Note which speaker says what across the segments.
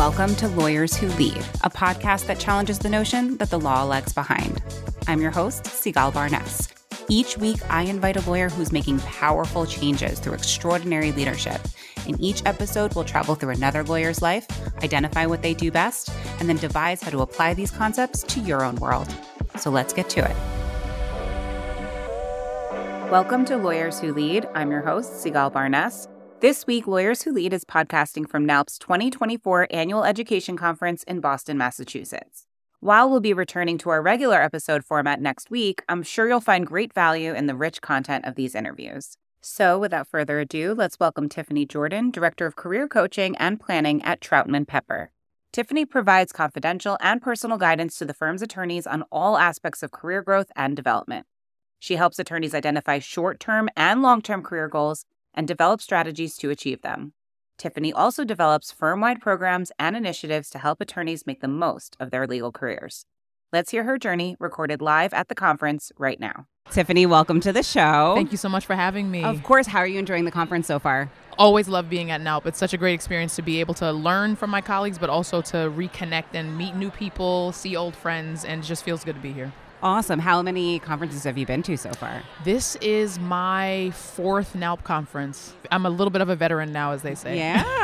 Speaker 1: Welcome to Lawyers Who Lead, a podcast that challenges the notion that the law lags behind. I'm your host, Sigal Barnes. Each week, I invite a lawyer who's making powerful changes through extraordinary leadership. In each episode, we'll travel through another lawyer's life, identify what they do best, and then devise how to apply these concepts to your own world. So let's get to it. Welcome to Lawyers Who Lead. I'm your host, Sigal Barnes. This week, Lawyers Who Lead is podcasting from NALP's 2024 Annual Education Conference in Boston, Massachusetts. While we'll be returning to our regular episode format next week, I'm sure you'll find great value in the rich content of these interviews. So without further ado, let's welcome Tiffany Jordan, Director of Career Coaching and Planning at Troutman Pepper. Tiffany provides confidential and personal guidance to the firm's attorneys on all aspects of career growth and development. She helps attorneys identify short-term and long-term career goals and develop strategies to achieve them. Tiffany also develops firm-wide programs and initiatives to help attorneys make the most of their legal careers. Let's hear her journey, recorded live at the conference right now. Tiffany, welcome to the show.
Speaker 2: Thank you so much for having me.
Speaker 1: Of course. How are you enjoying the conference so far?
Speaker 2: Always love being at NALP. It's such a great experience to be able to learn from my colleagues, but also to reconnect and meet new people, see old friends, and it just feels good to be here.
Speaker 1: Awesome. How many conferences have you been to so far?
Speaker 2: This is my fourth NALP conference. I'm a little bit of a veteran now, as they say.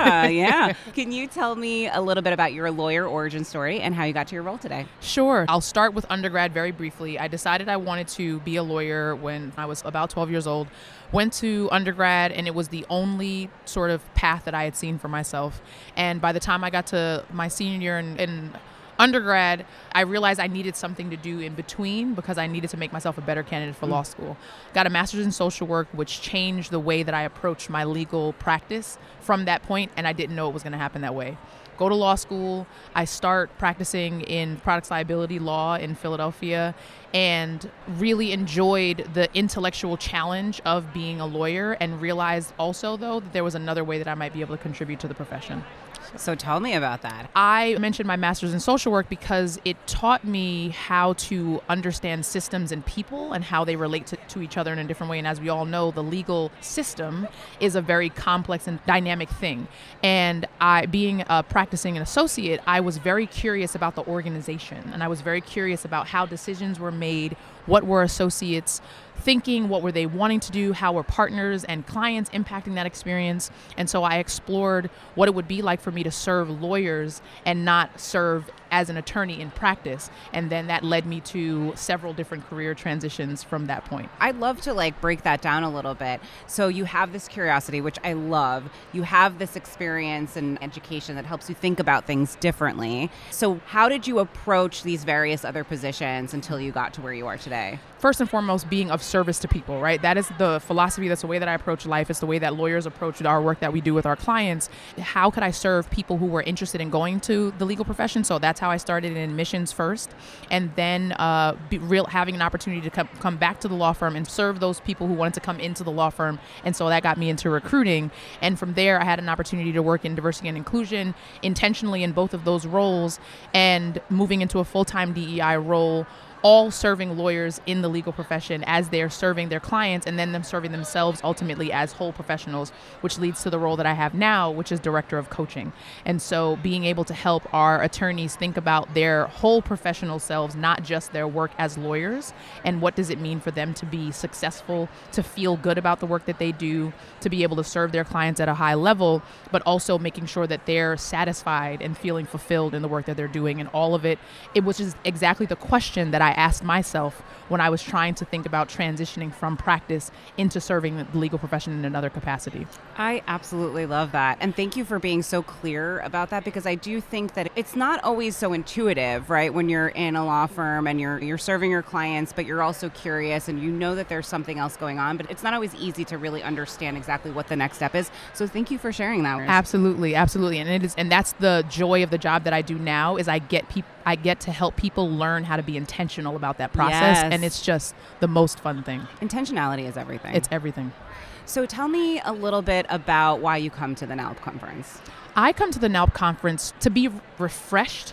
Speaker 1: Yeah. Can you tell me a little bit about your lawyer origin story and how you got to your role today?
Speaker 2: Sure. I'll start with undergrad very briefly. I decided I wanted to be a lawyer when I was about 12 years old. Went to undergrad, and it was the only sort of path that I had seen for myself. And by the time I got to my senior year in undergrad, I realized I needed something to do in between because I needed to make myself a better candidate for law school. Got a master's in social work, which changed the way that I approached my legal practice from that point, and I didn't know it was going to happen that way. Go to law school. I start practicing in products liability law in Philadelphia and really enjoyed the intellectual challenge of being a lawyer, and realized also, though, that there was another way that I might be able to contribute to the profession.
Speaker 1: So tell me about that.
Speaker 2: I mentioned my master's in social work because it taught me how to understand systems and people and how they relate to each other in a different way. And as we all know, the legal system is a very complex and dynamic thing. And being a practicing associate, I was very curious about the organization. And I was very curious about how decisions were made, what were associates thinking, what were they wanting to do, how were partners and clients impacting that experience. And so I explored what it would be like for me to serve lawyers and not serve as an attorney in practice. And then that led me to several different career transitions from that point.
Speaker 1: I'd love to break that down a little bit. So you have this curiosity, which I love. You have this experience and education that helps you think about things differently. So how did you approach these various other positions until you got to where you are today?
Speaker 2: First and foremost, being of service to people, right? That is the philosophy. That's the way that I approach life. It's the way that lawyers approach our work that we do with our clients. How could I serve people who were interested in going to the legal profession? So that's how I started in admissions first, and then having an opportunity to come back to the law firm and serve those people who wanted to come into the law firm. And so that got me into recruiting. And from there, I had an opportunity to work in diversity and inclusion intentionally in both of those roles, and moving into a full-time DEI role, all serving lawyers in the legal profession as they're serving their clients, and then them serving themselves ultimately as whole professionals, which leads to the role that I have now, which is Director of Coaching. And so being able to help our attorneys think about their whole professional selves, not just their work as lawyers, and what does it mean for them to be successful, to feel good about the work that they do, to be able to serve their clients at a high level, but also making sure that they're satisfied and feeling fulfilled in the work that they're doing. And all of it was just exactly the question that I asked myself when I was trying to think about transitioning from practice into serving the legal profession in another capacity.
Speaker 1: I absolutely love that. And thank you for being so clear about that, because I do think that it's not always so intuitive, right? When you're in a law firm and you're serving your clients, but you're also curious and you know that there's something else going on, but it's not always easy to really understand exactly what the next step is. So thank you for sharing that.
Speaker 2: Absolutely. And that's the joy of the job that I do now, is I get to help people learn how to be intentional about that process.
Speaker 1: Yes.
Speaker 2: And it's just the most fun thing.
Speaker 1: Intentionality is everything.
Speaker 2: It's everything.
Speaker 1: So tell me a little bit about why you come to the NALP conference.
Speaker 2: I come to the NALP conference to be refreshed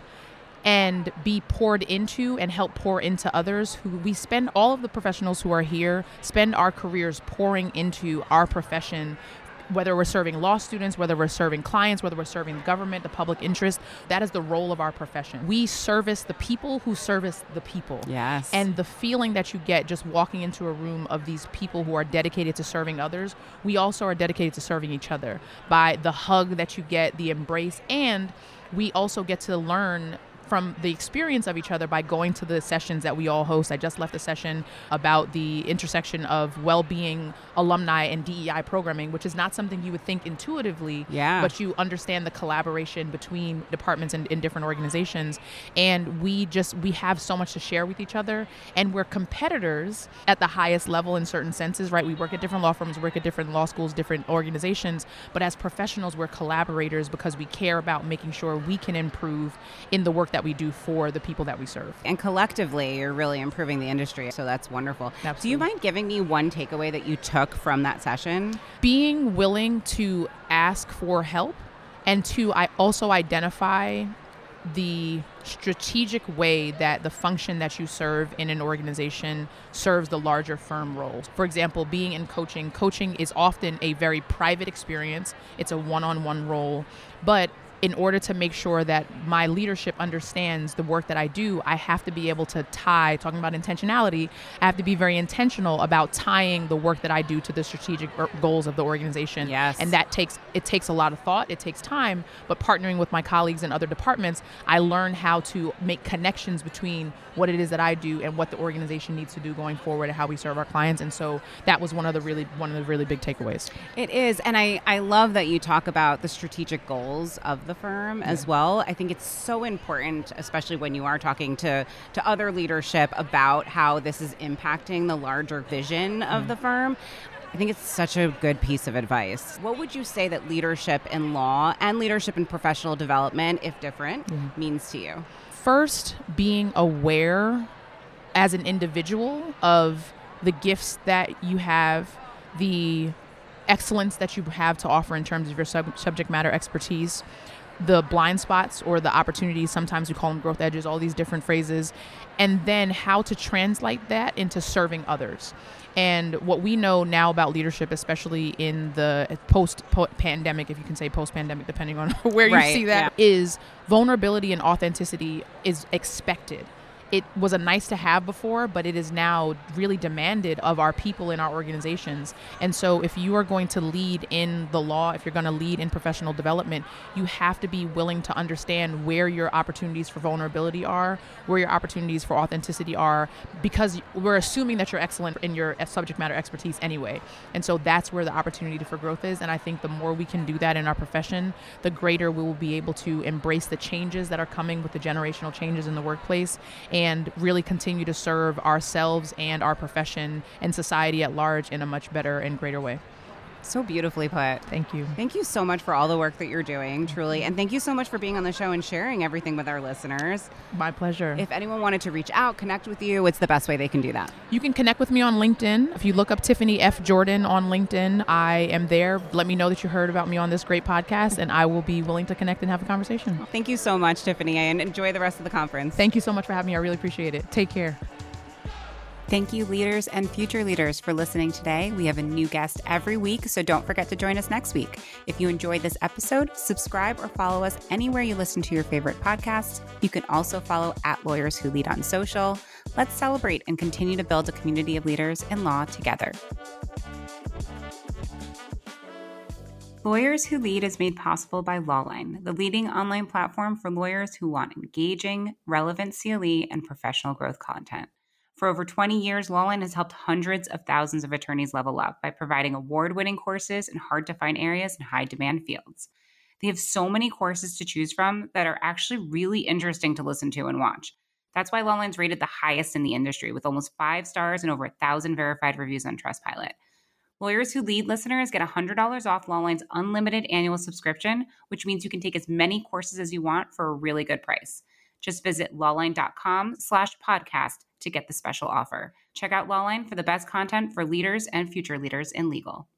Speaker 2: and be poured into and help pour into others. All of the professionals who are here spend our careers pouring into our profession Whether we're serving law students, whether we're serving clients, whether we're serving the government, the public interest, that is the role of our profession. We service the people who service the people.
Speaker 1: Yes.
Speaker 2: And the feeling that you get just walking into a room of these people who are dedicated to serving others, we also are dedicated to serving each other by the hug that you get, the embrace, and we also get to learn from the experience of each other by going to the sessions that we all host. I just left a session about the intersection of well-being, alumni, and DEI programming, which is not something you would think intuitively, but you understand the collaboration between departments and in different organizations. And we have so much to share with each other, and we're competitors at the highest level in certain senses, right? We work at different law firms, work at different law schools, different organizations, but as professionals, we're collaborators because we care about making sure we can improve in the work that we do for the people that we serve.
Speaker 1: And collectively, you're really improving the industry. So that's wonderful.
Speaker 2: Absolutely.
Speaker 1: Do you mind giving me one takeaway that you took from that session?
Speaker 2: Being willing to ask for help and to also identify the strategic way that the function that you serve in an organization serves the larger firm role. For example, being in coaching is often a very private experience. It's a one-on-one role, but in order to make sure that my leadership understands the work that I do, I have to be able to talking about intentionality, I have to be very intentional about tying the work that I do to the strategic goals of the organization.
Speaker 1: Yes.
Speaker 2: And it takes a lot of thought, it takes time, but partnering with my colleagues in other departments, I learn how to make connections between what it is that I do and what the organization needs to do going forward and how we serve our clients. And so that was one of the really big takeaways.
Speaker 1: It is. And I love that you talk about the strategic goals of the firm as well. I think it's so important, especially when you are talking to other leadership about how this is impacting the larger vision of the firm. I think it's such a good piece of advice. What would you say that leadership in law and leadership in professional development, if different, means to you?
Speaker 2: First, being aware as an individual of the gifts that you have, the excellence that you have to offer in terms of your subject matter expertise, the blind spots or the opportunities, sometimes we call them growth edges, all these different phrases, and then how to translate that into serving others. And what we know now about leadership, especially in the post-pandemic, if you can say post-pandemic, depending on where you see that, is vulnerability and authenticity is expected. It was a nice to have before, but it is now really demanded of our people in our organizations. And so if you are going to lead in the law, if you're going to lead in professional development, you have to be willing to understand where your opportunities for vulnerability are, where your opportunities for authenticity are, because we're assuming that you're excellent in your subject matter expertise anyway. And so that's where the opportunity for growth is. And I think the more we can do that in our profession, the greater we will be able to embrace the changes that are coming with the generational changes in the workplace and really continue to serve ourselves and our profession and society at large in a much better and greater way.
Speaker 1: So beautifully put.
Speaker 2: Thank you.
Speaker 1: Thank you so much for all the work that you're doing, truly. And thank you so much for being on the show and sharing everything with our listeners.
Speaker 2: My pleasure.
Speaker 1: If anyone wanted to reach out, connect with you, what's the best way they can do that?
Speaker 2: You can connect with me on LinkedIn. If you look up Tiffany F. Jordan on LinkedIn, I am there. Let me know that you heard about me on this great podcast, and I will be willing to connect and have a conversation.
Speaker 1: Thank you so much, Tiffany, and enjoy the rest of the conference.
Speaker 2: Thank you so much for having me. I really appreciate it. Take care.
Speaker 1: Thank you, leaders and future leaders, for listening today. We have a new guest every week, so don't forget to join us next week. If you enjoyed this episode, subscribe or follow us anywhere you listen to your favorite podcasts. You can also follow @Lawyers Who Lead on social. Let's celebrate and continue to build a community of leaders in law together. Lawyers Who Lead is made possible by Lawline, the leading online platform for lawyers who want engaging, relevant CLE and professional growth content. For over 20 years, Lawline has helped hundreds of thousands of attorneys level up by providing award-winning courses in hard-to-find areas and high-demand fields. They have so many courses to choose from that are actually really interesting to listen to and watch. That's why Lawline's rated the highest in the industry, with almost 5 stars and over 1,000 verified reviews on Trustpilot. Lawyers Who Lead listeners get $100 off Lawline's unlimited annual subscription, which means you can take as many courses as you want for a really good price. Just visit lawline.com/podcast to get the special offer. Check out Lawline for the best content for leaders and future leaders in legal.